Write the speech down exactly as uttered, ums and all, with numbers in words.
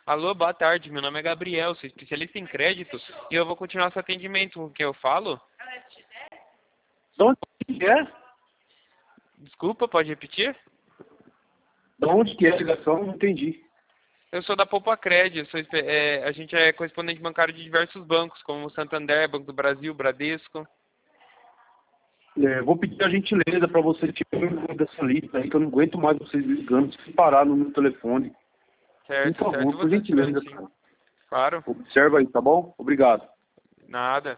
Alô, boa tarde. Meu nome é Gabriel, sou especialista em crédito e eu vou continuar seu atendimento. Com quem eu falo? De onde que é? Desculpa, pode repetir? De onde que é a ligação? Não entendi. Eu sou da Poupa Crédito. Sou, espe- é, a gente é correspondente bancário de diversos bancos, como o Santander, Banco do Brasil, Bradesco. É, vou pedir a gentileza para você tirar o nome dessa lista aí, que eu não aguento mais vocês ligando sem parar no meu telefone. Por Certo, certo. favor, Eu vou por estar tirando gentileza, sim. cara. Claro. Observa aí, tá bom? Obrigado. Nada.